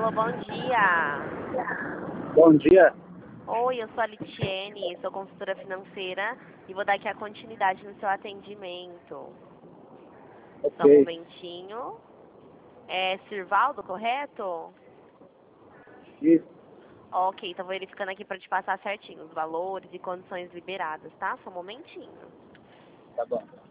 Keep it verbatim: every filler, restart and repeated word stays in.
Alô, bom dia. Bom dia. Oi, eu sou a Litiene, sou consultora financeira e vou dar aqui a continuidade no seu atendimento. Só um Ok. momentinho. É Sirvaldo, correto? Isso, Ok, tô verificando aqui para te passar certinho os valores e condições liberadas, tá? Só um momentinho. tá bom.